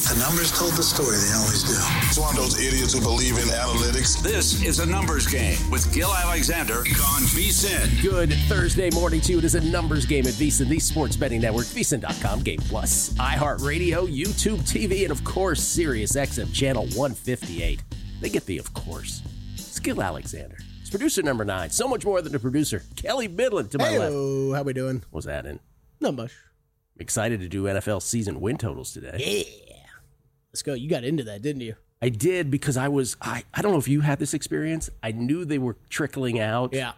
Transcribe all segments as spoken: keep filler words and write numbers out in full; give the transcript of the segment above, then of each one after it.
The numbers told the story. They always do. It's one of those idiots who believe in analytics. This is a numbers game with Gil Alexander on VSiN. Good Thursday morning to you. It is a numbers game at VSiN, the sports betting network, V S I N dot com, Game Plus, iHeartRadio, YouTube T V, and of course, Sirius X M channel one fifty-eight. They get the of course. It's Gil Alexander. It's producer number nine. So much more than a producer. Kelly Midland to my Hey-o, left. Hello, how we doing? What's that in? Not much. Excited to do N F L season win totals today. Yeah. Let's go. You got into that, didn't you? I did because I was, I, I don't know if you had this experience. I knew they were trickling out. Yeah.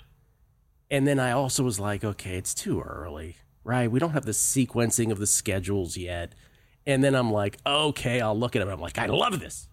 And then I also was like, okay, it's too early, right? We don't have the sequencing of the schedules yet. And then I'm like, okay, I'll look at them. I'm like, I love this.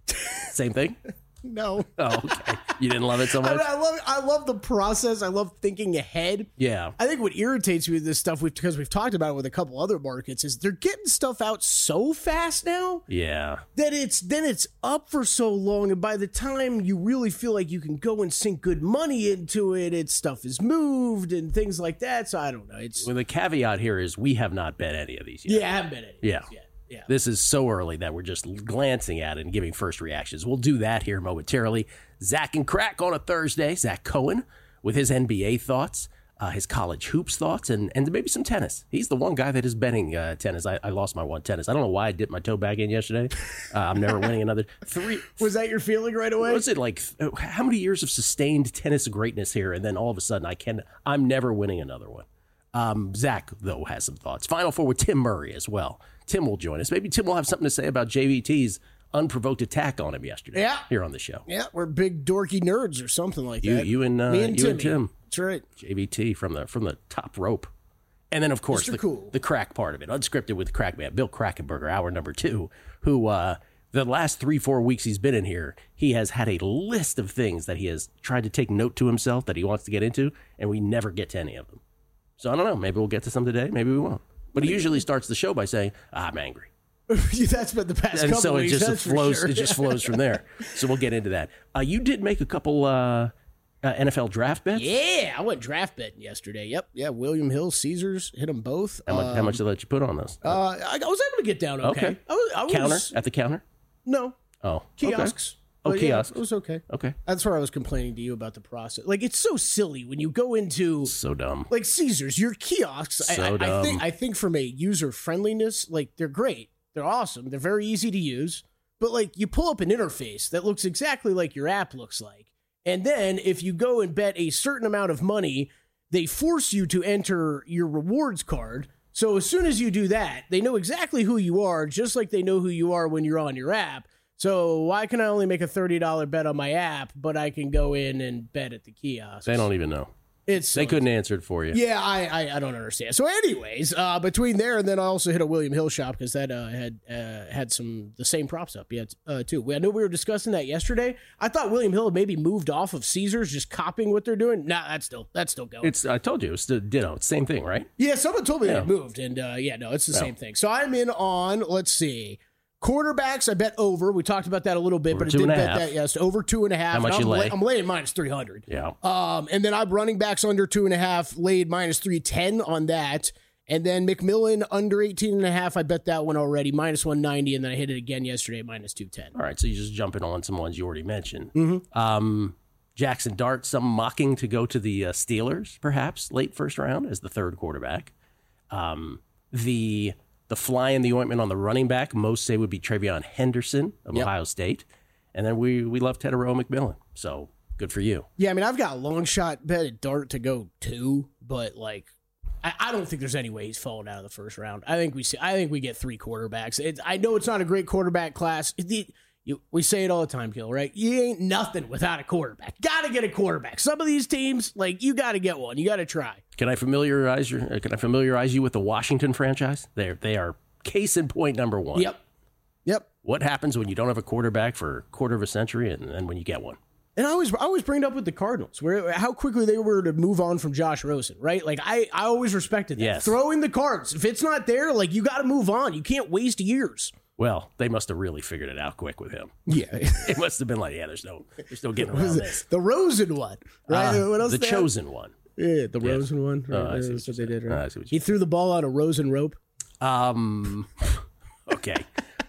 Same thing? No. Oh, okay. You didn't love it so I, much? mean, I love I love the process. I love thinking ahead. Yeah. I think what irritates me with this stuff, we've, because we've talked about it with a couple other markets, is they're getting stuff out so fast now Yeah. that it's then it's up for so long, and by the time you really feel like you can go and sink good money into it, its stuff is moved and things like that. So I don't know. It's Well, the caveat here is we have not bet any of these yet. yeah, I haven't been any of Yeah. these yet. Yeah. This is so early that we're just glancing at it and giving first reactions. We'll do that here momentarily. Zach and Crack on a Thursday. Zach Cohen with his N B A thoughts, uh, his college hoops thoughts, and, and maybe some tennis. He's the one guy that is betting uh, tennis. I, I lost my one tennis. I don't know why I dipped my toe back in yesterday. Uh, I'm never winning another. Three. Was that your feeling right away? Was it like, how many years of sustained tennis greatness here? And then all of a sudden I can, I'm never winning another one. Um, Zach, though, has some thoughts. Final four with Tim Murray as well. Tim will join us. Maybe Tim will have something to say about J V T's unprovoked attack on him yesterday. Yeah. Here on the show. Yeah, we're big dorky nerds or something like You, that. you and uh, Me and you Timmy. and Tim. That's right. J V T from the from the top rope. And then, of course, Mister the, Cool. the crack part of it. Unscripted with Crackman, Bill Krackomberger, hour number two, who uh, the last three, four weeks he's been in here, he has had a list of things that he has tried to take note to himself that he wants to get into, and we never get to any of them. So I don't know. Maybe we'll get to some today. Maybe we won't. But he usually starts the show by saying, I'm angry. That's been the past And couple so it weeks. just that's for flows. sure. It just flows from there. So we'll get into that. Uh, you did make a couple uh, uh, N F L draft bets. Yeah, I went draft betting yesterday. Yep, yeah. William Hill, Caesars, hit them both. How much, Um, how much did they let you put on those? Uh, I, I was able to get down okay. Okay. I was, I was, counter at the counter. No Oh, kiosks. Okay. Oh, But yeah, kiosks. it was okay. Okay. That's where I was complaining to you about the process. Like, it's so silly when you go into So dumb. like Caesars, your kiosks. I- So I, I dumb. think I think from a user friendliness, like they're great. They're awesome. They're very easy to use. But like you pull up an interface that looks exactly like your app looks like. And then if you go and bet a certain amount of money, they force you to enter your rewards card. So as soon as you do that, they know exactly who you are, just like they know who you are when you're on your app. So why can I only make a thirty dollars bet on my app, but I can go in and bet at the kiosk? They don't even know. It's They so couldn't answer it for you. yeah, I, I I don't understand. So, anyways, uh, between there and then I also hit a William Hill shop because that uh, had uh, had some the same props up yet uh, too. I know we were discussing that yesterday. I thought William Hill maybe moved off of Caesars, just copying what they're doing. Nah, that's still that's still going. It's. I told you. It's the ditto. It's the same thing, right? yeah, someone told me Yeah. they moved, and uh, yeah, no, it's the Yeah. same thing. So I'm in on. Let's see. Quarterbacks, I bet over. We talked about that a little bit, Over but I two did and a bet half. that. Yes, over two and a half. How much And you I'm lay? I'm laying minus three hundred. Yeah. Um, and then I'm running backs under two and a half, laid minus three ten on that. And then McMillan under eighteen and a half. I bet that one already, minus one ninety. And then I hit it again yesterday, minus two ten. All right. So you're just jumping on some ones you already mentioned. Mm-hmm. Um, Jackson Dart, some mocking to go to the uh, Steelers, perhaps late first round as the third quarterback. Um, the the fly in the ointment on the running back, most say would be Travion Henderson of Yep. Ohio State, and then we we love Tedero McMillan. So good for you. Yeah, I mean, I've got a long shot bet at Dart to go two, but like, I, I don't think there's any way he's falling out of the first round. I think we see. I think we get three quarterbacks. It's, I know it's not a great quarterback class. The, you, we say it all the time, Gil, right? You ain't nothing without a quarterback. Got to get a quarterback. Some of these teams, like, you got to get one. You got to try. Can I familiarize you? Can I familiarize you with the Washington franchise? They they are case in point number one. Yep. Yep. What happens when you don't have a quarterback for a quarter of a century, and then when you get one? And I always, I always bring it up with the Cardinals, where how quickly they were to move on from Josh Rosen, right? Like I, I always respected that. Yes. Throw in the cards. If it's not there, like you got to move on. You can't waste years. Well, they must have really figured it out quick with him. Yeah. It must have been like, yeah, there's no, there's no getting around this. The Rosen one, right? Uh, what else? the they have? chosen one. Yeah, the Yes. Rosen one. Right? Oh, I see That's what what they you're did. saying. Right? I see what He you're threw the ball out a Rosen rope. Um, okay.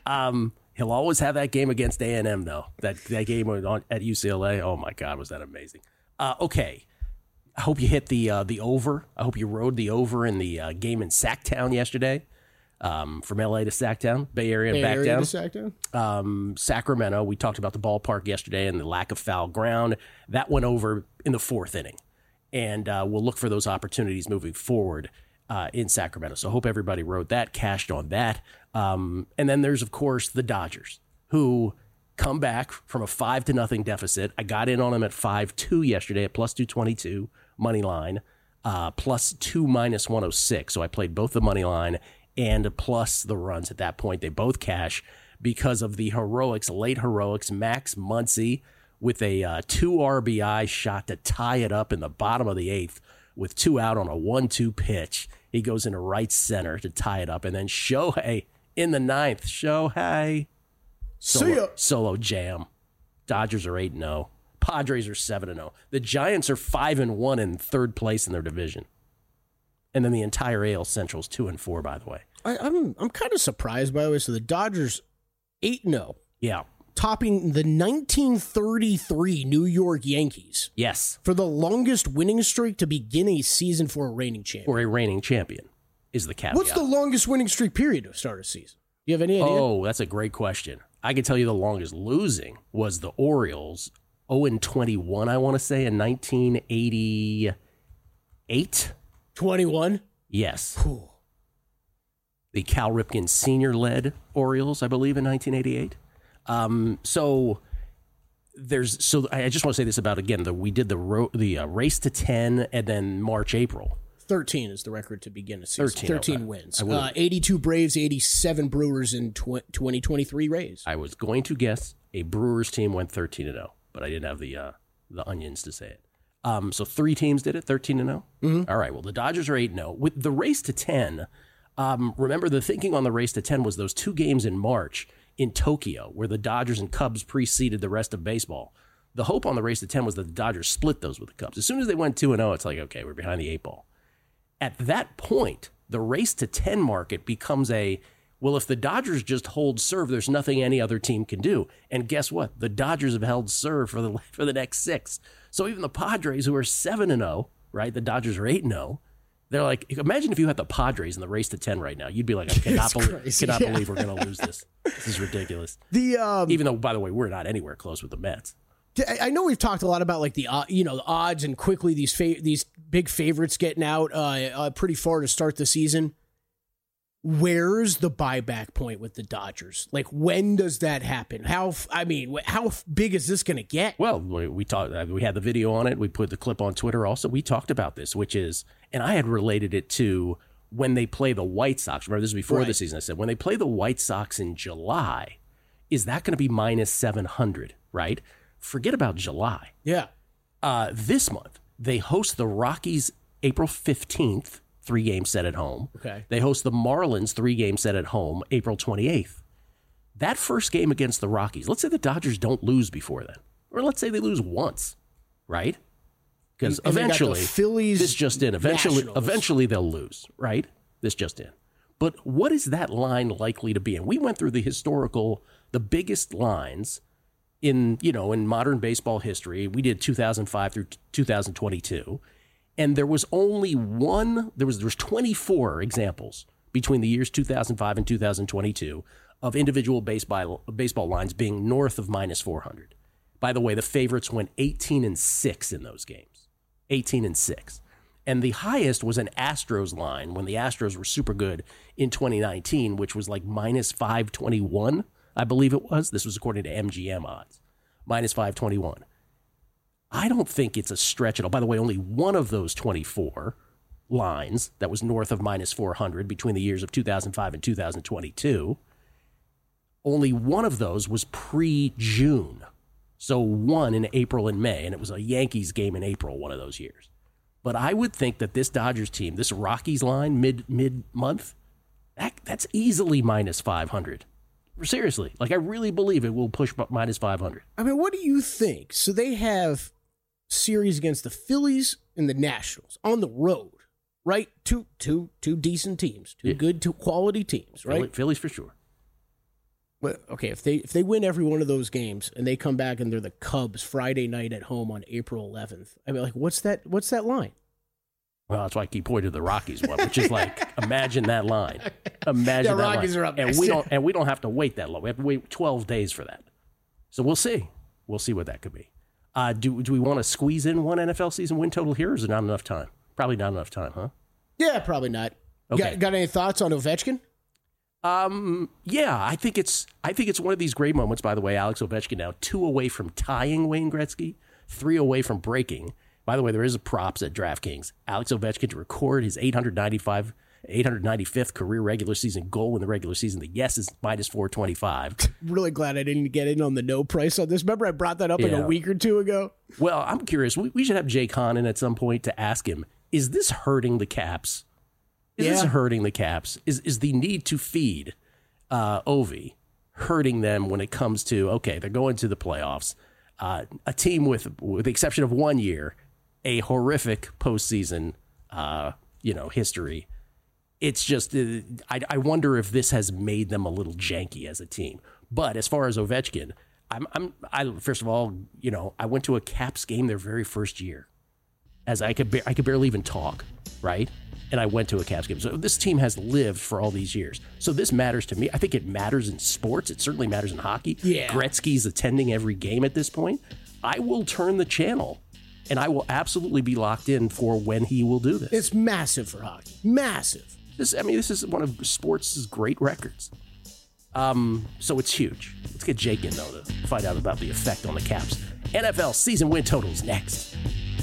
um, he'll always have that game against A and M, though. That that game on, at U C L A, oh, my God, was that amazing. Uh, okay, I hope you hit the uh, the over. I hope you rode the over in the uh, game in Sacktown yesterday. Um, from L A to Sacktown, Bay Area and Bay back Area down. to Sacktown. Um, Sacramento, we talked about the ballpark yesterday and the lack of foul ground. That went over in the fourth inning. And uh, we'll look for those opportunities moving forward uh, in Sacramento. So I hope everybody wrote that, cashed on that. Um, and then there's, of course, the Dodgers, who come back from a five to nothing deficit. I got in on them at five two yesterday at plus two twenty-two, money line, uh, plus two minus one oh six. So I played both the money line and plus the runs at that point. They both cash because of the heroics, late heroics. Max Muncy with a uh, two R B I shot to tie it up in the bottom of the eighth with two out on a one two pitch. He goes into right center to tie it up. And then Shohei in the ninth. Shohei. Solo, solo jam. Dodgers are eight and oh. Padres are seven and oh. The Giants are five and one in third place in their division. And then the entire A L Central is two and four, by the way. I, I'm I'm kind of surprised, by the way. So the Dodgers eight and oh. Yeah. Topping the nineteen thirty-three New York Yankees. Yes. For the longest winning streak to begin a season for a reigning champion. For a reigning champion is the caveat. What's the longest winning streak period to start a season? Do you have any idea? Oh, that's a great question. I can tell you the longest losing was the Orioles, oh and twenty-one, I want to say, in nineteen eighty-eight. twenty-one? Yes. Cool. The Cal Ripken Senior-led Orioles, I believe, in nineteen eighty-eight. Um, so there's so I just want to say this about again the we did the ro- the uh, race to ten and then March April. Thirteen is the record to begin a season. Thirteen, Thirteen okay. wins. Uh, Eighty-two Braves, eighty-seven Brewers, and twenty twenty-three Rays. I was going to guess a Brewers team went thirteen and zero, but I didn't have the uh, the onions to say it. Um, so three teams did it, thirteen and zero. Mm-hmm. All right. Well, the Dodgers are eight and zero with the race to ten. Um, remember, the thinking on the race to ten was those two games in March in Tokyo, where the Dodgers and Cubs preceded the rest of baseball. The hope on the race to ten was that the Dodgers split those with the Cubs. As soon as they went two and zero, it's like, okay, we're behind the eight ball. At that point, the race to ten market becomes a, well, if the Dodgers just hold serve, there's nothing any other team can do. And guess what? The Dodgers have held serve for the for the next six. So even the Padres, who are seven and zero, right? The Dodgers are eight and zero. They're like, imagine if you had the Padres in the race to ten right now. You'd be like, I cannot, believe, cannot yeah. believe we're going to lose this. This is ridiculous. The um, Even though, by the way, we're not anywhere close with the Mets. I know we've talked a lot about like the uh, you know the odds and quickly these fa- these big favorites getting out uh, uh, pretty far to start the season. Where's the buyback point with the Dodgers? Like, when does that happen? How I mean, how big is this going to get? Well, we, we talked. We had the video on it. We put the clip on Twitter. Also, we talked about this, which is, and I had related it to when they play the White Sox. Remember, this is before right. the season. I said when they play the White Sox in July, is that going to be minus seven hundred? Right. Forget about July. Yeah. Uh, this month, they host the Rockies April fifteenth, three-game set at home. Okay. They host the Marlins, three-game set at home, April twenty-eighth. That first game against the Rockies, let's say the Dodgers don't lose before then. Or let's say they lose once, right? Because eventually, the Phillies, this just in, eventually, Nationals. eventually they'll lose, right? This just in. But what is that line likely to be? And we went through the historical, the biggest lines in, you know, in modern baseball history. We did two thousand five through two thousand twenty-two, and there was only one, there was there was twenty-four examples between the years two thousand five and two thousand twenty-two of individual baseball baseball lines being north of minus four hundred. By the way, the favorites went eighteen and six in those games. eighteen and six. And the highest was an Astros line when the Astros were super good in twenty nineteen, which was like minus five twenty-one. I believe it was. This was according to M G M odds. Minus five twenty-one. I don't think it's a stretch at all. By the way, only one of those twenty-four lines that was north of minus four hundred between the years of two thousand five and two thousand twenty-two, only one of those was pre-June. So one in April and May, and it was a Yankees game in April one of those years. But I would think that this Dodgers team, this Rockies line mid, mid-month, that, that's easily minus five hundred. Seriously, like I really believe it will push minus five hundred. I mean, what do you think? So they have series against the Phillies and the Nationals on the road, right? Two, two, two decent teams, two yeah. good, two quality teams, right? Philly, Phillies for sure. But okay, if they if they win every one of those games and they come back and they're the Cubs Friday night at home on April eleventh, I mean, like, what's that? What's that line? Well, that's why I keep pointing to the Rockies one, which is like, imagine that line. Imagine yeah, that Rockies line. are up and next. we don't and we don't have to wait that long. We have to wait twelve days for that. So we'll see. We'll see what that could be. Uh, do do we want to squeeze in one N F L season win total here, or is it not enough time? Probably not enough time, huh? Yeah, probably not. Okay. Got, got any thoughts on Ovechkin? Um, yeah, I think it's I think it's one of these great moments. By the way, Alex Ovechkin now two away from tying Wayne Gretzky, three away from breaking. By the way, there is a props at DraftKings. Alex Ovechkin to record his eight hundred ninety-five, eight hundred ninety-fifth career regular season goal in the regular season. The yes is minus four twenty-five. Really glad I didn't get in on the no price on this. Remember I brought that up Yeah. like a week or two ago? Well, I'm curious. We, we should have Jay Kahn in at some point to ask him, is this hurting the Caps? Is Yeah. this hurting the Caps? Is is the need to feed uh, Ovi hurting them when it comes to, okay, they're going to the playoffs. Uh, a team with, with the exception of one year, a horrific postseason, uh, you know, history. It's just, uh, I, I wonder if this has made them a little janky as a team. But as far as Ovechkin, I'm, I'm, I first of all, you know, I went to a Caps game their very first year, as I could, ba- I could barely even talk, right? And I went to a Caps game. So this team has lived for all these years. So this matters to me. I think it matters in sports. It certainly matters in hockey. Yeah. Gretzky's attending every game at this point. I will turn the channel, and I will absolutely be locked in for when he will do this. It's massive for hockey. Massive. This, I mean, this is one of sports' great records. Um, so it's huge. Let's get Jake in, though, to find out about the effect on the Caps. N F L season win totals next.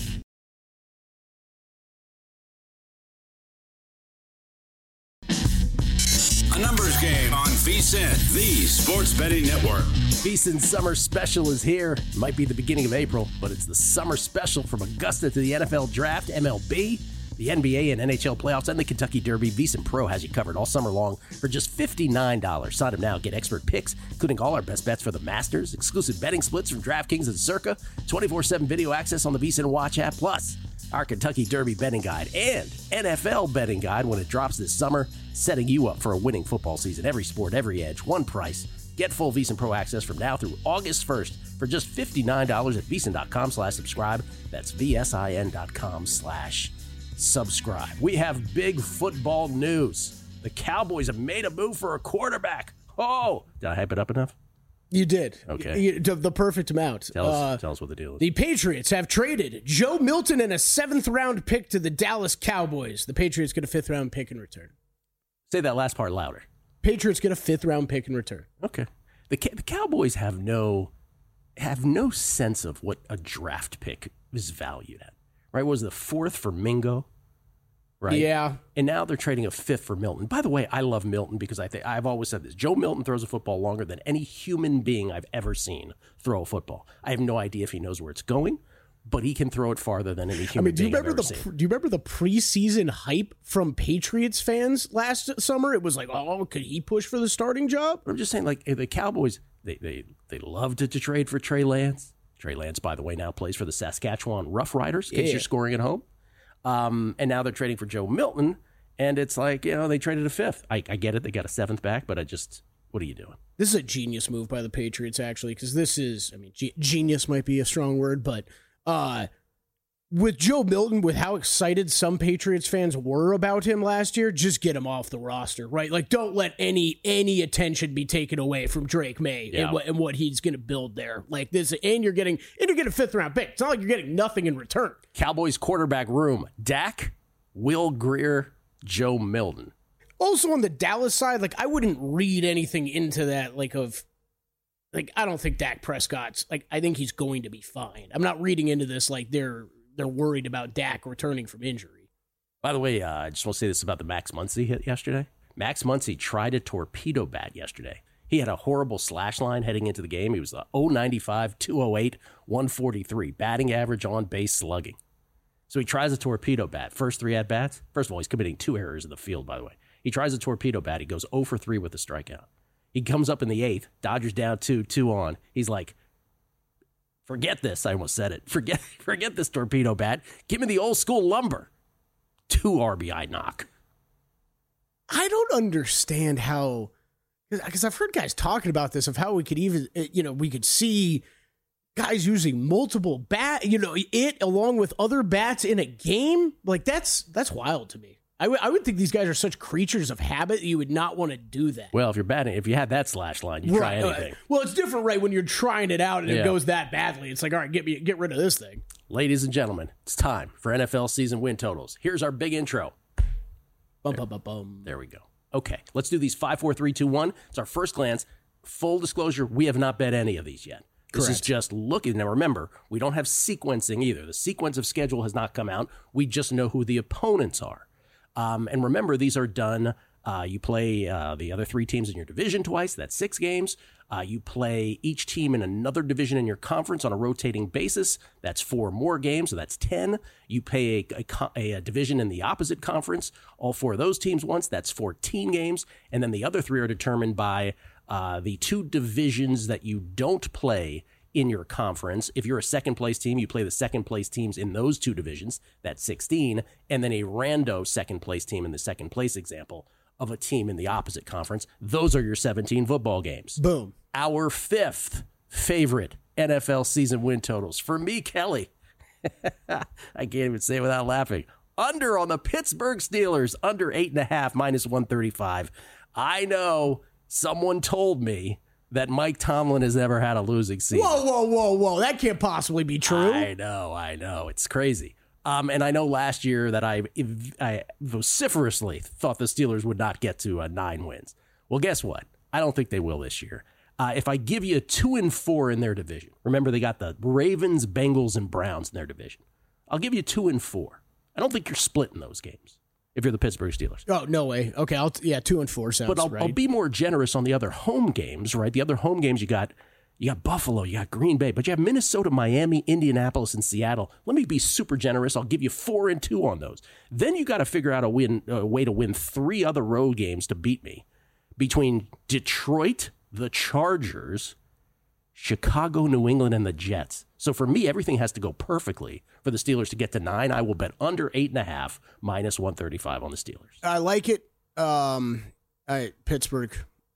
A numbers game on VSiN, the sports betting network. VSiN Summer Special is here. Might be the beginning of April, but it's the Summer Special from Augusta to the N F L Draft, M L B, the N B A and N H L playoffs, and the Kentucky Derby. VSiN Pro has you covered all summer long for just fifty-nine dollars. Sign up now. Get expert picks, including all our best bets for the Masters, exclusive betting splits from DraftKings and Circa, twenty-four seven video access on the VSiN Watch app, plus our Kentucky Derby betting guide and N F L betting guide when it drops this summer, setting you up for a winning football season. Every sport, every edge, one price. Get full VSiN Pro access from now through August first for just fifty-nine dollars at VSiN.com slash subscribe. That's VSIN.com slash subscribe. We have big football news. The Cowboys have made a move for a quarterback. Oh, did I hype it up enough? You did. Okay. You, the, the perfect amount. Tell us, Uh, tell us what the deal is. The Patriots have traded Joe Milton and a seventh round pick to the Dallas Cowboys. The Patriots get a fifth round pick in return. Say that last part louder. Patriots get a fifth round pick in return. Okay. The the Cowboys have no have no sense of what a draft pick is valued at. Right? What was the fourth for Mingo? Right? Yeah. And now they're trading a fifth for Milton. By the way, I love Milton because I think I've always said this. Joe Milton throws a football longer than any human being I've ever seen throw a football. I have no idea if he knows where it's going, but he can throw it farther than any human I mean, do you being I've remember ever the seen. do you remember the preseason hype from Patriots fans last summer? It was like, oh, could he push for the starting job? But I'm just saying, like, the Cowboys, they they they loved to, to trade for Trey Lance. Trey Lance, by the way, now plays for the Saskatchewan Rough Riders, in case Yeah. you're scoring at home. Um, and now they're trading for Joe Milton, and it's like, you know, they traded a fifth. I, I get it. They got a seventh back, but I just, what are you doing? This is a genius move by the Patriots, actually, because this is, I mean, ge- genius might be a strong word, but uh, with Joe Milton, with how excited some Patriots fans were about him last year, just get him off the roster, right? Like, don't let any any attention be taken away from Drake May Yeah. and, what, and what he's going to build there. Like this, and you're getting and you're getting a fifth round pick. It's not like you're getting nothing in return. Cowboys quarterback room, Dak, Will Greer, Joe Milton. Also on the Dallas side, like I wouldn't read anything into that, like of. Like, I don't think Dak Prescott's, like, I think he's going to be fine. I'm not reading into this like they're they're worried about Dak returning from injury. By the way, uh, I just want to say this about the Max Muncy hit yesterday. Max Muncy tried a torpedo bat yesterday. He had a horrible slash line heading into the game. He was a oh ninety-five, two oh eight, one forty-three, batting average, on base, slugging. So he tries a torpedo bat. First three at-bats. First of all, he's committing two errors in the field, by the way. He tries a torpedo bat. He goes oh for three with a strikeout. He comes up in the eighth. Dodgers down two, two on. He's like, forget this. I almost said it. Forget forget this torpedo bat. Give me the old school lumber. Two R B I knock. I don't understand how because I've heard guys talking about this of how we could even, you know, we could see guys using multiple bat, you know, it along with other bats in a game. Like that's that's wild to me. I, w- I would think these guys are such creatures of habit that you would not want to do that. Well, if you're batting, if you had that slash line, you try right. anything. Well, it's different, right? When you're trying it out and Yeah. it goes that badly, it's like, all right, get me, get rid of this thing. Ladies and gentlemen, it's time for N F L season win totals. Here's our big intro. Bum, bum, bum, bum. There we go. Okay, let's do these five, four, three, two, one. It's our first glance. Full disclosure, we have not bet any of these yet. This Correct. is just looking. Now, remember, we don't have sequencing either. The sequence of schedule has not come out. We just know who the opponents are. Um, and remember, these are done. Uh, you play uh, the other three teams in your division twice. That's six games. Uh, you play each team in another division in your conference on a rotating basis. That's four more games, so that's ten. You play a, a, a division in the opposite conference, all four of those teams once. That's fourteen games. And then the other three are determined by uh, the two divisions that you don't play in your conference. If you're a second place team, you play the second place teams in those two divisions. That's sixteen. And then a rando second place team in the second place example of a team in the opposite conference. Those are your seventeen football games. Boom. Our fifth favorite N F L season win totals. For me, Kelly, I can't even say it without laughing. Under on the Pittsburgh Steelers, under eight and a half, minus one thirty-five. I know someone told me that Mike Tomlin has never had a losing season. Whoa, whoa, whoa, whoa. That can't possibly be true. I know, I know. It's crazy. Um, and I know last year that I, I vociferously thought the Steelers would not get to uh, nine wins. Well, guess what? I don't think they will this year. Uh, if I give you a two and four in their division, remember they got the Ravens, Bengals, and Browns in their division. I'll give you two and four. I don't think you're splitting those games if you're the Pittsburgh Steelers. Oh, no way. Okay, I'll t- yeah, two and four sounds But I'll, right. I'll be more generous on the other home games, right? The other home games you got, you got Buffalo, you got Green Bay, but you have Minnesota, Miami, Indianapolis, and Seattle. Let me be super generous. I'll give you four and two on those. Then you got to figure out a win, a way to win three other road games to beat me between Detroit, the Chargers, Chicago, New England, and the Jets. So for me, everything has to go perfectly for the Steelers to get to nine. I will bet under eight and a half, minus one thirty-five on the Steelers. I like it. Um, all right, Pittsburgh.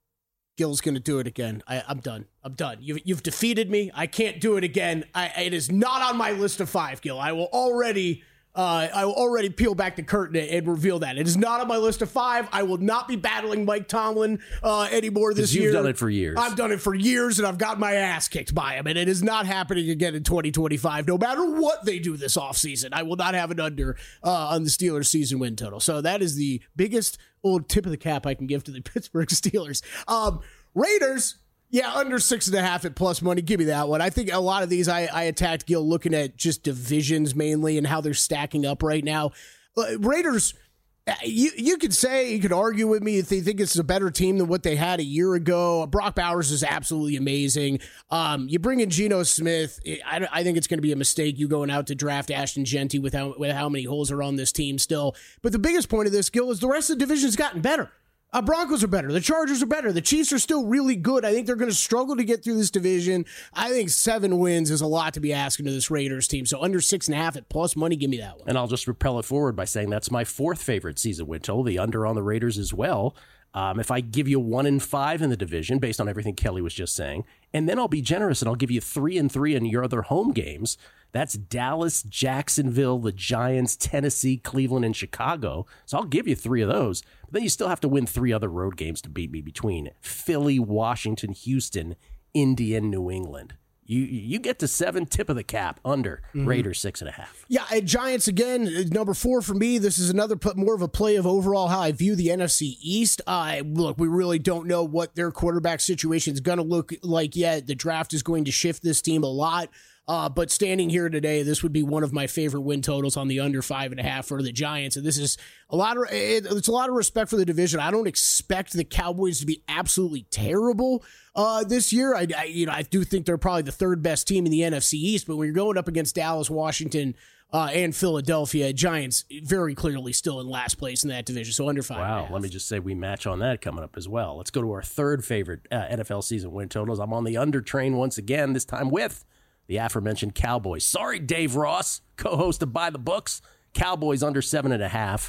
Gil's going to do it again. I, I'm done. I'm done. You've, you've defeated me. I can't do it again. I, it is not on my list of five, Gil. I will already... Uh, I will already peel back the curtain and reveal that. It is not on my list of five. I will not be battling Mike Tomlin uh, anymore this you've year. You've done it for years. I've done it for years, and I've got my ass kicked by him, and it is not happening again in twenty twenty-five. No matter what they do this offseason, I will not have an under uh, on the Steelers season win total. So that is the biggest old tip of the cap I can give to the Pittsburgh Steelers. Um, Raiders... Yeah, under six and a half at plus money. Give me that one. I think a lot of these I, I attacked Gil looking at just divisions mainly and how they're stacking up right now. Uh, Raiders, you you could say, you could argue with me if they think it's a better team than what they had a year ago. Brock Bowers is absolutely amazing. Um, you bring in Geno Smith. I, I think it's going to be a mistake you going out to draft Ashton Genty with how, with how many holes are on this team still. But the biggest point of this, Gil, is the rest of the division's gotten better. Uh, Broncos are better. The Chargers are better. The Chiefs are still really good. I think they're going to struggle to get through this division. I think seven wins is a lot to be asking to this Raiders team. So under six and a half at plus money, give me that one. And I'll just propel it forward by saying that's my fourth favorite season win total, the under on the Raiders as well. Um, if I give you one and five in the division, based on everything Kelly was just saying, and then I'll be generous and I'll give you three and three in your other home games. That's Dallas, Jacksonville, the Giants, Tennessee, Cleveland, and Chicago. So I'll give you three of those. But then you still have to win three other road games to beat me between Philly, Washington, Houston, Indy, and New England. You you get to seven, tip of the cap, under mm-hmm. Raiders six and a half. Yeah, and Giants again, number four for me. This is another put more of a play of overall how I view the N F C East. Uh, look, we really don't know what their quarterback situation is going to look like yet. The draft is going to shift this team a lot. Uh, but standing here today, this would be one of my favorite win totals on the under five and a half for the Giants. And this is a lot of, it, it's a lot of respect for the division. I don't expect the Cowboys to be absolutely terrible uh, this year. I, I, you know, I do think they're probably the third best team in the N F C East, but when you're going up against Dallas, Washington, uh, and Philadelphia, Giants very clearly still in last place in that division. So under five. Wow. Let me just say we match on that coming up as well. Let's go to our third favorite uh, N F L season win totals. I'm on the under train once again, this time with the aforementioned Cowboys. Sorry, Dave Ross, co-host of By the Books. Cowboys under seven and a half.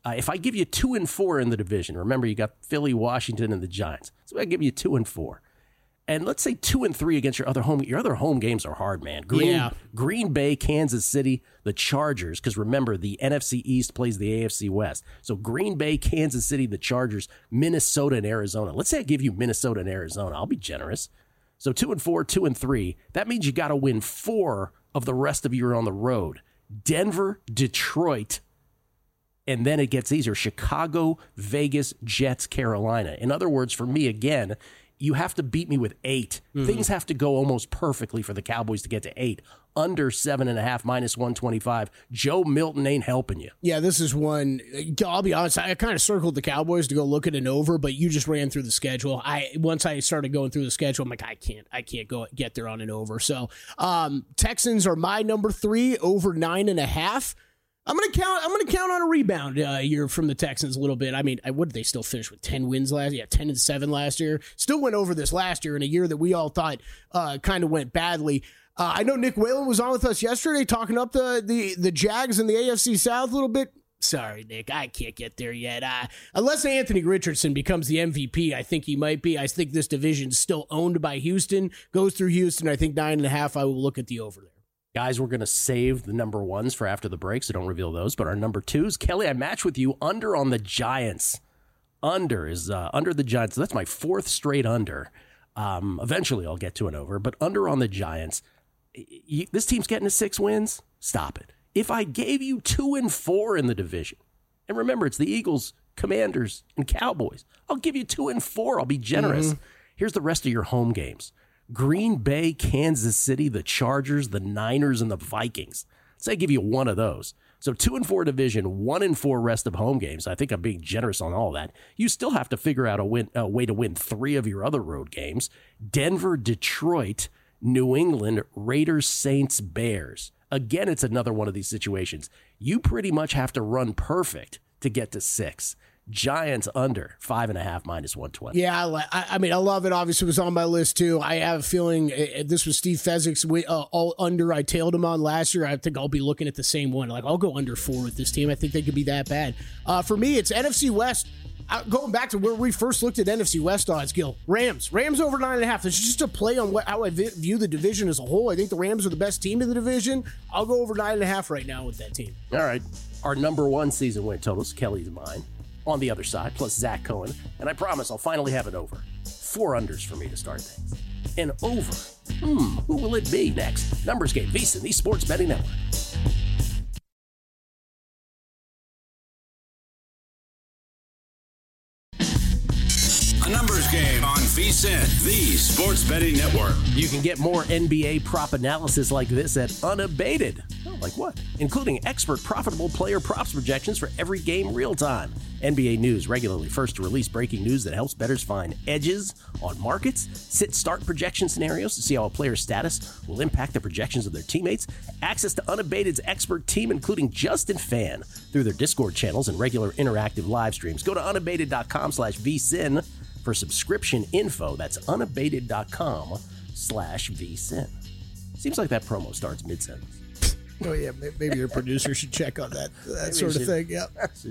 Uh, if I give you two and four in the division, remember you got Philly, Washington, and the Giants. So I give you two and four. And let's say two and three against your other home. Your other home games are hard, man. Green, yeah. Green Bay, Kansas City, the Chargers. Because remember, the N F C East plays the A F C West. So Green Bay, Kansas City, the Chargers, Minnesota, and Arizona. Let's say I give you Minnesota and Arizona. I'll be generous. So two and four, two and three. That means you got to win four of the rest of you are on the road. Denver, Detroit, and then it gets easier. Chicago, Vegas, Jets, Carolina. In other words, for me, again, you have to beat me with eight. Mm-hmm. Things have to go almost perfectly for the Cowboys to get to eight. Under seven and a half, minus one twenty-five. Joe Milton ain't helping you. Yeah, this is one. I'll be honest. I kind of circled the Cowboys to go look at an over, but you just ran through the schedule. I once I started going through the schedule, I'm like, I can't, I can't go get there on an over. So, um, Texans are my number three, over nine and a half. I'm gonna count. I'm gonna count on a rebound uh, here from the Texans a little bit. I mean, I would they still finish with ten wins last? Yeah, ten and seven last year. Still went over this last year in a year that we all thought uh, kind of went badly. Uh, I know Nick Whalen was on with us yesterday talking up the the the Jags and the A F C South a little bit. Sorry, Nick, I can't get there yet. Uh, unless Anthony Richardson becomes the M V P, I think he might be. I think this division is still owned by Houston. Goes through Houston. I think nine and a half. I will look at the over there. Guys, we're going to save the number ones for after the break, so don't reveal those. But our number twos, Kelly, I match with you under on the Giants. Under is uh, under the Giants. So that's my fourth straight under. Um, eventually, I'll get to an over, but under on the Giants. You, this team's getting to six wins. Stop it. If I gave you two and four in the division, and remember, it's the Eagles, Commanders, and Cowboys. I'll give you two and four. I'll be generous. Mm-hmm. Here's the rest of your home games. Green Bay, Kansas City, the Chargers, the Niners, and the Vikings. Say I give you one of those. So two and four division, one and four rest of home games. I think I'm being generous on all that. You still have to figure out a, win, a way to win three of your other road games. Denver, Detroit, New England, Raiders, Saints, Bears. Again, it's another one of these situations. You pretty much have to run perfect to get to six. Giants under five and a half, minus one twenty. Yeah, I, I mean, I love it. Obviously, it was on my list too. I have a feeling uh, this was Steve Fezzik's uh, all under. I tailed him on last year. I think I'll be looking at the same one. Like, I'll go under four with this team. I think they could be that bad. Uh, for me, it's N F C West. Uh, going back to where we first looked at N F C West odds, Gil. Rams. Rams over nine and a half. This is just a play on what, how I vi- view the division as a whole. I think the Rams are the best team in the division. I'll go over nine and a half right now with that team. All right. Our number one season win totals, Kelly's and mine. On the other side, plus Zach Cohen. And I promise I'll finally have it over. Four unders for me to start things. And over. Hmm, who will it be next? Numbers Game, VSiN, the Sports Betting Network. A numbers game on VSiN, the Sports Betting Network. You can get more N B A prop analysis like this at Unabated. Oh, like what? Including expert profitable player props projections for every game real time. N B A News regularly first to release breaking news that helps bettors find edges on markets, sit-start projection scenarios to see how a player's status will impact the projections of their teammates, access to Unabated's expert team, including Justin Fan, through their Discord channels and regular interactive live streams. Go to unabated.com slash vsin for subscription info. That's unabated.com slash vsin. Seems like that promo starts mid-sentence. Oh, yeah. Maybe your producer should check on that, that sort of thing. Yeah.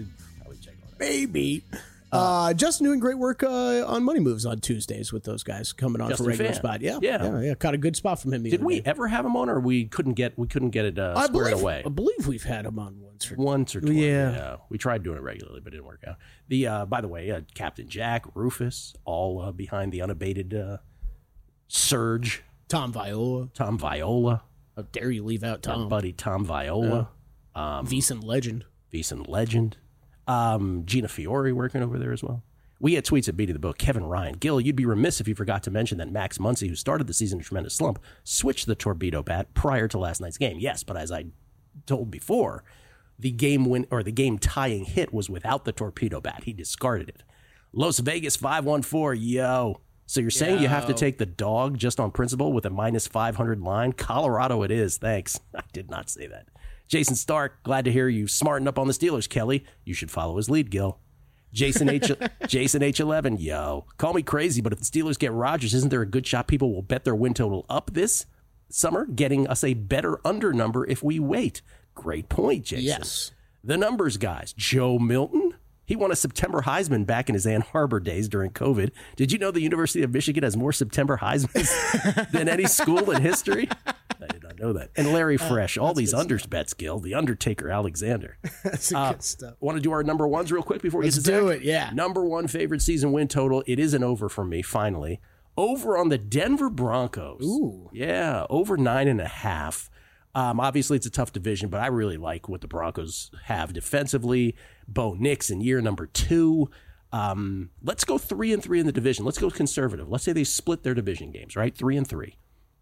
Maybe. Uh, Justin doing great work uh, on Money Moves on Tuesdays with those guys coming on Justin for regular Fan. spot. Yeah, Yeah. yeah, yeah. Caught a good spot from him. The Did other we day. ever have him on, or we couldn't get we couldn't get it uh, I squared believe, away? I believe we've had him on once or Once or twice. Yeah. Yeah. We tried doing it regularly, but it didn't work out. The uh, by the way, uh, Captain Jack, Rufus, all uh, behind the Unabated uh, surge. Tom Viola. Tom Viola, How dare you leave out my Tom? buddy Tom Viola, um, VSiN legend. VSiN legend, um, Gina Fiore working over there as well. We get tweets at Beating the Book. Kevin Ryan. Gil, you'd be remiss if you forgot to mention that Max Muncy, who started the season in a tremendous slump, switched the torpedo bat prior to last night's game. Yes, but as I told before, the game win or the game tying hit was without the torpedo bat. He discarded it. Las Vegas five one four. Yo. So you're saying Yo. you have to take the dog just on principle with a minus five hundred line? Colorado it is. Thanks. I did not say that. Jason Stark, glad to hear you smarten up on the Steelers, Kelly. You should follow his lead, Gil. Jason H. Jason H. eleven, yo. Call me crazy, but if the Steelers get Rodgers, isn't there a good shot people will bet their win total up this summer, getting us a better under number if we wait? Great point, Jason. Yes. The numbers guys. Joe Milton, He won a September Heisman back in his Ann Arbor days during COVID. Did you know the University of Michigan has more September Heismans than any school in history? I did not know that. And Larry Fresh, uh, all these unders bets, Gil. The Undertaker Alexander. That's uh, good stuff. Want to do our number ones real quick before we Let's get to do Zach? it, yeah. Number one favorite season win total. It is an over for me, finally. Over on the Denver Broncos. Ooh. Yeah, over nine and a half. Um, obviously, it's a tough division, but I really like what the Broncos have defensively. Bo Nix in year number two. Um, let's go three and three in the division. Let's go conservative. Let's say they split their division games, right? Three and three.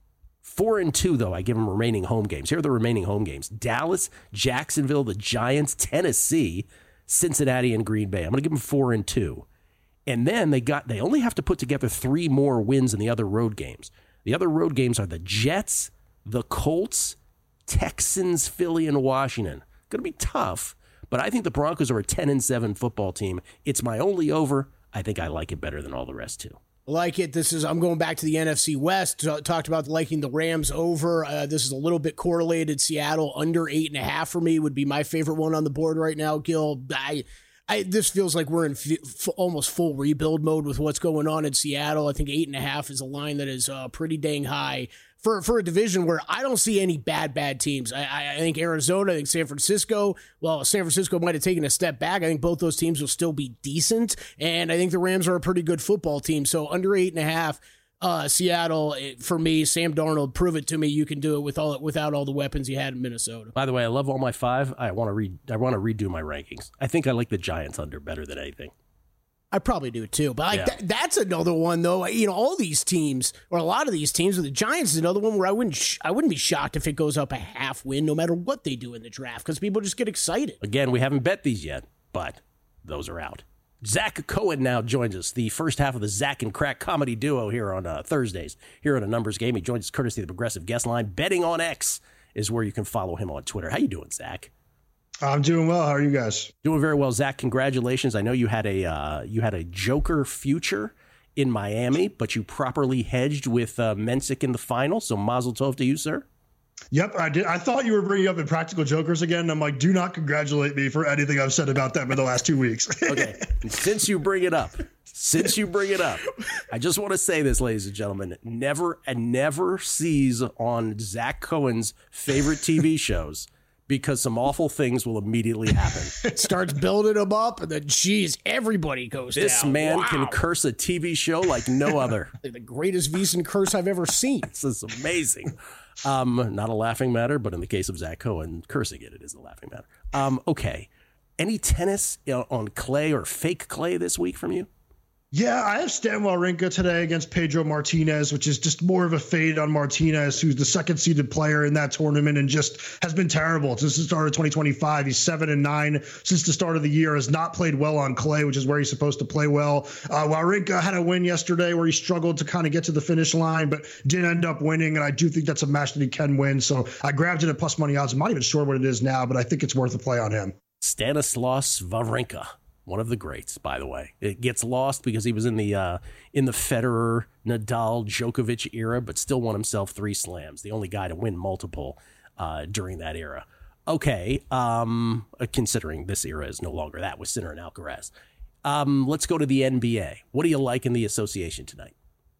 Four and two, though, I give them remaining home games. Here are the remaining home games. Dallas, Jacksonville, the Giants, Tennessee, Cincinnati, and Green Bay. I'm going to give them four and two. And then they got they only have to put together three more wins in the other road games. The other road games are the Jets, the Colts, Texans, Philly, and Washington. Going to be tough, but I think the Broncos are a ten and seven football team. It's my only over. I think I like it better than all the rest, too. Like it. This is, I'm going back to the N F C West. T- talked about liking the Rams over. Uh, this is a little bit correlated. Seattle under eight and a half for me would be my favorite one on the board right now, Gil. I, I, this feels like we're in f- f- almost full rebuild mode with what's going on in Seattle. I think eight and a half is a line that is uh, pretty dang high for, for a division where I don't see any bad, bad teams. I, I think Arizona, I think San Francisco, well, San Francisco might have taken a step back. I think both those teams will still be decent. And I think the Rams are a pretty good football team. So under eight and a half, uh, Seattle, it, for me, Sam Darnold, prove it to me you can do it with all without all the weapons you had in Minnesota. By the way, I love all my five. I want to read. I want to redo my rankings. I think I like the Giants under better than anything. I probably do too, but like Yeah. th- that's another one though. You know, all these teams or a lot of these teams, the Giants is another one where I wouldn't, sh- I wouldn't be shocked if it goes up a half win, no matter what they do in the draft, because people just get excited. Again, we haven't bet these yet, but those are out. Zach Cohen now joins us, the first half of the Zach and Crack comedy duo here on uh, Thursdays, here on A Numbers Game. He joins us courtesy of the Progressive Guest Line. Betting on X is where you can follow him on Twitter. How you doing, Zach? I'm doing well. How are you guys? Doing very well, Zach. Congratulations. I know you had a uh, you had a Joker future in Miami, but you properly hedged with uh, Mensick in the final. So mazel tov to you, sir. Yep, I did. I thought you were bringing up Impractical Jokers again. I'm like, do not congratulate me for anything I've said about them in the last two weeks. Okay, since you bring it up, since you bring it up, I just want to say this, ladies and gentlemen. Never and never seize on Zach Cohen's favorite T V shows, because some awful things will immediately happen. It starts building them up, and then, geez, everybody goes This down. man Wow. can curse a T V show like no other. Like the greatest Wiesn curse I've ever seen. This is amazing. Um, not a laughing matter, but in the case of Zach Cohen, cursing it, it is a laughing matter. Um, okay. Any tennis on clay or fake clay this week from you? Yeah, I have Stan Wawrinka today against Pedro Martinez, which is just more of a fade on Martinez, who's the second seeded player in that tournament and just has been terrible since the start of twenty twenty-five. He's seven and nine since the start of the year, has not played well on clay, which is where he's supposed to play well. Uh, Wawrinka had a win yesterday where he struggled to kind of get to the finish line, but did end up winning. And I do think that's a match that he can win. So I grabbed it at plus money odds. I'm not even sure what it is now, but I think it's worth a play on him. Stanislaus Wawrinka. One of the greats, by the way. It gets lost because he was in the uh, in the Federer, Nadal, Djokovic era, but still won himself three slams. The only guy to win multiple uh, during that era. Okay, um, considering this era is no longer that with Sinner and Alcaraz. Um, let's go to the N B A. What do you like in the association tonight?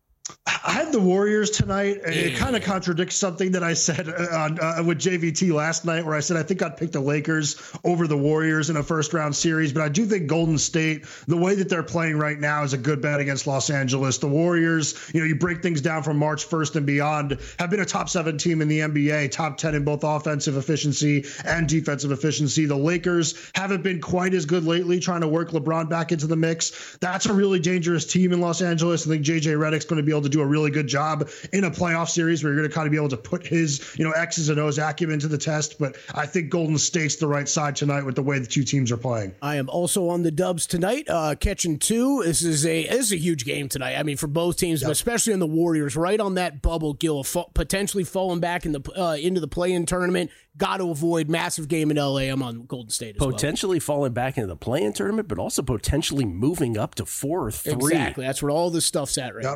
I had the Warriors tonight. It kind of contradicts something that I said on, uh, with J V T last night, where I said I think I'd pick the Lakers over the Warriors in a first round series. But I do think Golden State, the way that they're playing right now, is a good bet against Los Angeles. The Warriors, you know, you break things down from March first and beyond, have been a top seven team in the N B A, top ten in both offensive efficiency and defensive efficiency. The Lakers haven't been quite as good lately, trying to work LeBron back into the mix. That's a really dangerous team in Los Angeles. I think J J Redick's going to be able to do a really good job in a playoff series where you're going to kind of be able to put his, you know, X's and O's acumen to the test. But I think Golden State's the right side tonight with the way the two teams are playing. I am also on the Dubs tonight, uh, catching two. This is a this is a huge game tonight. I mean, for both teams, Yep. but especially on the Warriors, right on that bubble, Gil, fa- potentially falling back in the uh, into the play-in tournament. Got to avoid massive game in L A. I'm on Golden State as well. Potentially falling back into the play-in tournament, but also potentially moving up to four or three. Exactly. That's where all this stuff's at right Yep. now. Yep.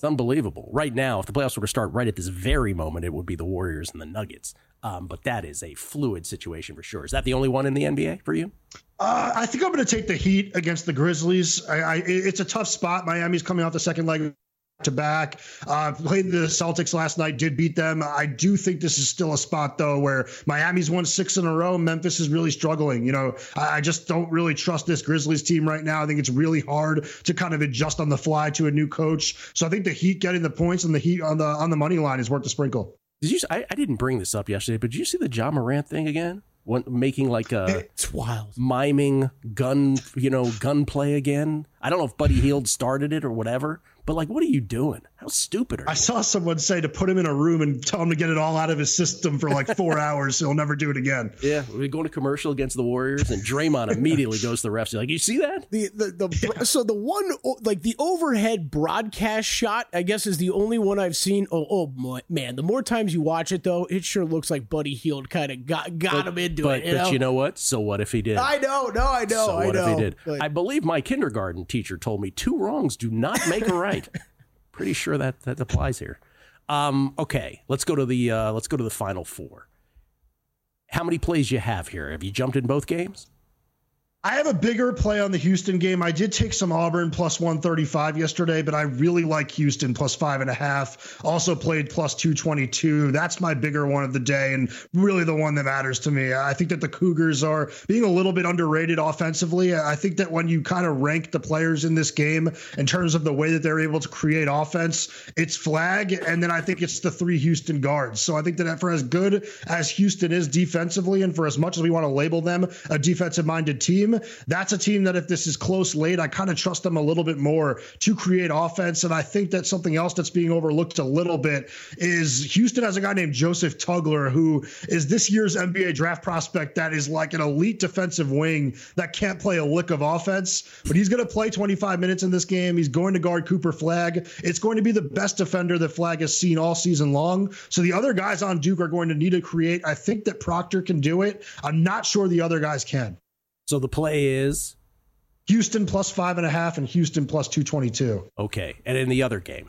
It's unbelievable. Right now, if the playoffs were to start right at this very moment, it would be the Warriors and the Nuggets. Um, but that is a fluid situation for sure. Is that the only one in the N B A for you? Uh, I think I'm going to take the Heat against the Grizzlies. I, I, it's a tough spot. Miami's coming off the second leg to back. Uh, played the Celtics last night, did beat them. I do think this is still a spot, though, where Miami's won six in a row. Memphis is really struggling. You know, I, I just don't really trust this Grizzlies team right now. I think it's really hard to kind of adjust on the fly to a new coach. So I think the Heat getting the points and the Heat on the on the money line is worth the sprinkle. Did you? I, I didn't bring this up yesterday, but did you see the Ja Morant thing again? One, making like a it's wild miming gun, you know, gunplay again. I don't know if Buddy Hield started it or whatever, but like, what are you doing? How stupid are you? I saw someone say to put him in a room and tell him to get it all out of his system for like four hours so he'll never do it again. Yeah, we're going to commercial against the Warriors, and Draymond immediately goes to the refs. He's like, you see that? The the, the yeah. So the one, like the overhead broadcast shot, I guess is the only one I've seen. Oh, oh man, the more times you watch it, though, it sure looks like Buddy Hield kind of got, got but, him into but, it. You but know? you know what? So what if he did? I know, no, I know, so I what know. if he did? But, I believe my kindergarten teacher told me two wrongs do not make a right. Pretty sure that that applies here. Um, okay, let's go to the uh, let's go to the Final Four. How many plays you have here? Have you jumped in both games? I have a bigger play on the Houston game. I did take some Auburn plus one thirty-five yesterday, but I really like Houston plus five and a half. Also played plus two twenty-two. That's my bigger one of the day and really the one that matters to me. I think that the Cougars are being a little bit underrated offensively. I think that when you kind of rank the players in this game in terms of the way that they're able to create offense, it's Flag, and then I think it's the three Houston guards. So I think that for as good as Houston is defensively and for as much as we want to label them a defensive-minded team, that's a team that if this is close late, I kind of trust them a little bit more to create offense. And I think that something else that's being overlooked a little bit is Houston has a guy named Joseph Tugler, who is this year's N B A draft prospect that is like an elite defensive wing that can't play a lick of offense, but he's going to play twenty-five minutes in this game. He's going to guard Cooper Flag. It's going to be the best defender that Flag has seen all season long. So the other guys on Duke are going to need to create. I think that Proctor can do it. I'm not sure the other guys can. So the play is Houston plus five and a half and Houston plus two twenty-two. Okay. And in the other game?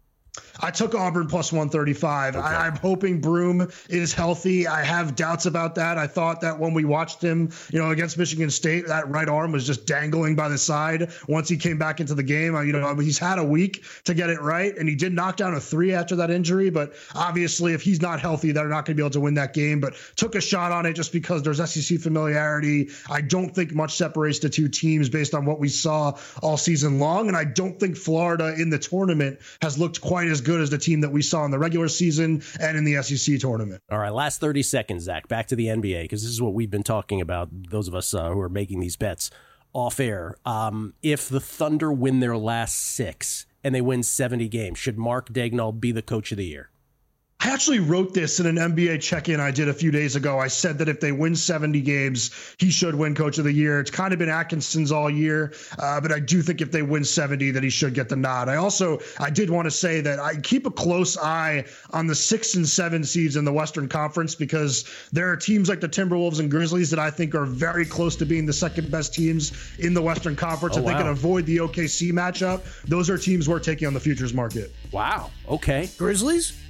I took Auburn plus one thirty-five. Okay. I, I'm hoping Broom is healthy. I have doubts about that. I thought that when we watched him, you know, against Michigan State, that right arm was just dangling by the side once he came back into the game. You know, he's had a week to get it right, and he did knock down a three after that injury. But obviously, if he's not healthy, they're not going to be able to win that game. But took a shot on it just because there's S E C familiarity. I don't think much separates the two teams based on what we saw all season long. And I don't think Florida in the tournament has looked quite as good as the team that we saw in the regular season and in the S E C tournament. All right, last thirty seconds, Zach, back to the N B A, because this is what we've been talking about, those of us uh, who are making these bets off air. Um, if the Thunder win their last six and they win seventy games, should Mark Daigneault be the coach of the year? I actually wrote this in an N B A check-in I did a few days ago. I said that if they win seventy games, he should win Coach of the Year. It's kind of been Atkinson's all year, uh, but I do think if they win seventy, that he should get the nod. I also, I did want to say that I keep a close eye on the six and seven seeds in the Western Conference, because there are teams like the Timberwolves and Grizzlies that I think are very close to being the second best teams in the Western Conference. Oh, if wow. they can avoid the O K C matchup, those are teams we're taking on the futures market. Wow. Okay. Grizzlies?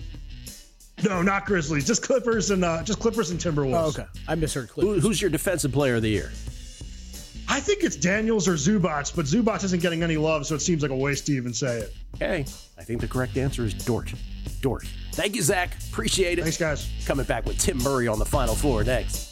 No, not Grizzlies. Just Clippers and uh, just Clippers and Timberwolves. Oh, okay. I misheard Clippers. Who, who's your defensive player of the year? I think it's Daniels or Zubac, but Zubac isn't getting any love, so it seems like a waste to even say it. Okay. I think the correct answer is Dort. Dort. Thank you, Zach. Appreciate it. Thanks, guys. Coming back with Tim Murray on the Final Four next.